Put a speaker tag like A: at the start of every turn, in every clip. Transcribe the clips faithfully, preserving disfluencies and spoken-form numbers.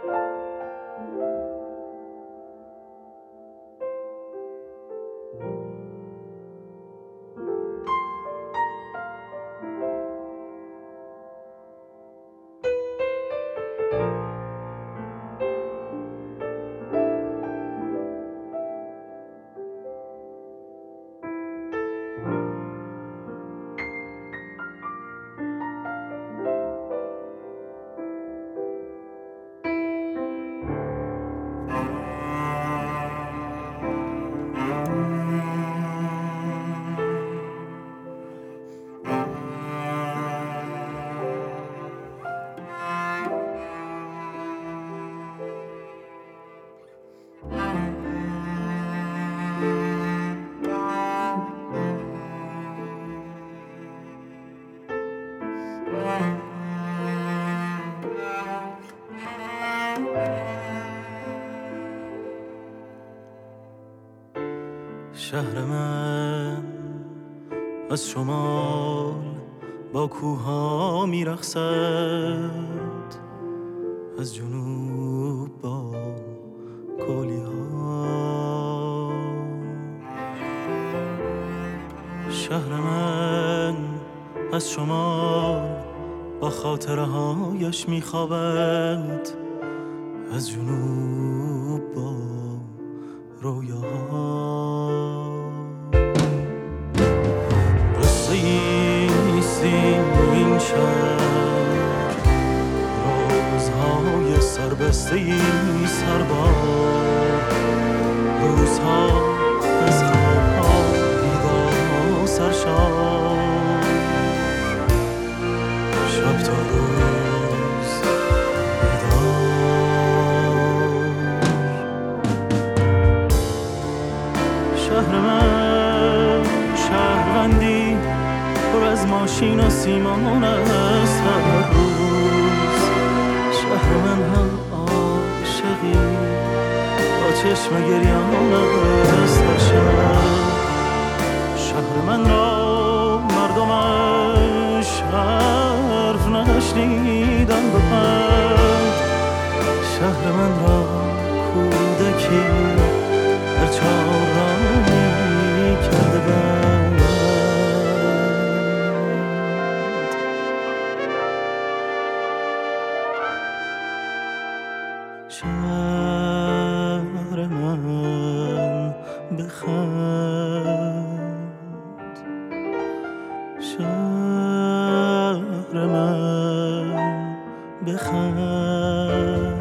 A: شهر من از شمال با کوها میرقصد، از جنوب با کولی ها. شهر من از شمال با خاطره هایش میخوابد، از جنوب با رویاها. قصه ایستی این شهر، رازهای سربسته ای سربار، روزها از خوابها بیدار و سرشار، شب تا روز بیدار. شهر من شهروندی پر از ماشین و سیمان است هر روز. شهر من هم عاشقی با چشم گریان است هر شب. شهر من را مردمش حرف نشنیدن به پند، شهر من را کودکی در چهارراهی کرده بند. شهر من بخند، شهر من بخند.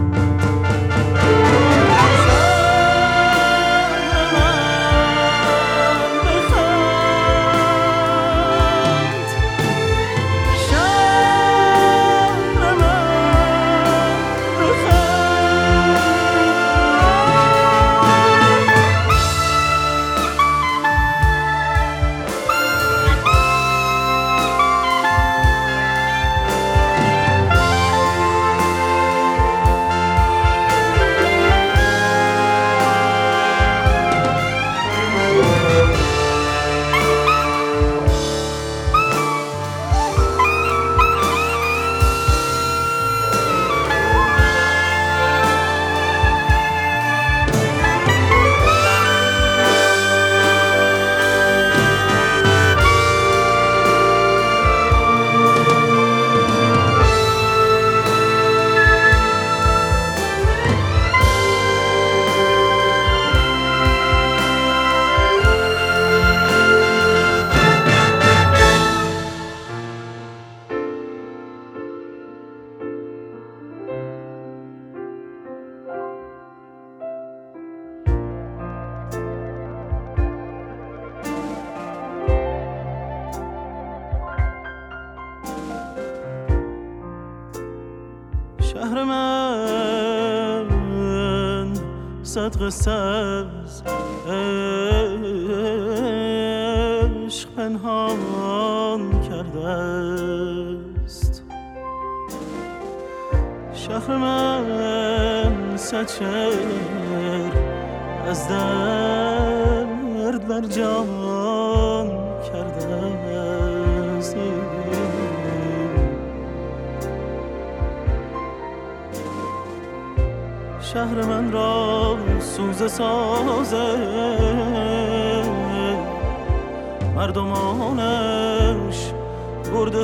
A: شهر من صد قصه از عشق پنهان کرده است. شهر من صد شعر از درد بر جان کرده است. شهر من را سوز سازه، مردمانش برده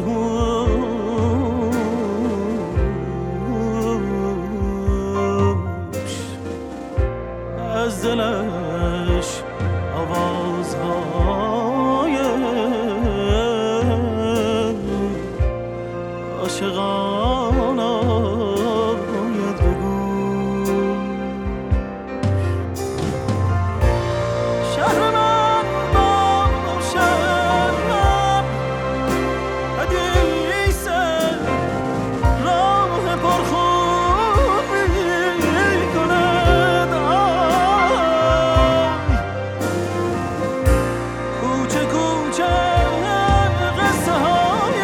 A: هوش، از دلش آوازهای عاشقان آید بگو. شهر من باشد حدیث راه پرخون می کند، کوچه کوچه قصه های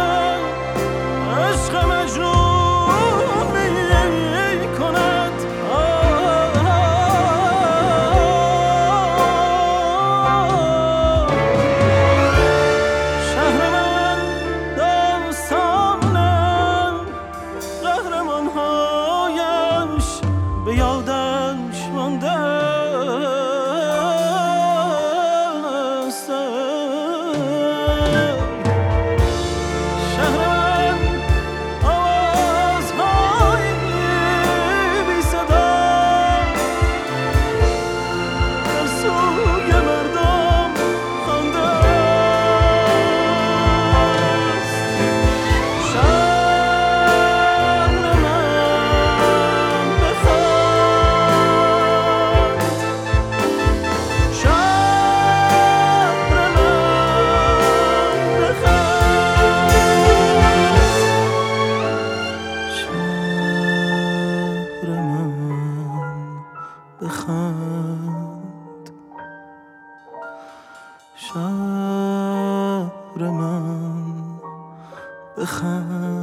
A: عشق مجنون می کند. شهر من داستان قهرمان‌هایش به یادش مانده است. شهر من آوازهای بی صدا در سوی مردم خوانده است. شهر من بخند، شهر من بخند، شهر من بخند، شهر من بخند.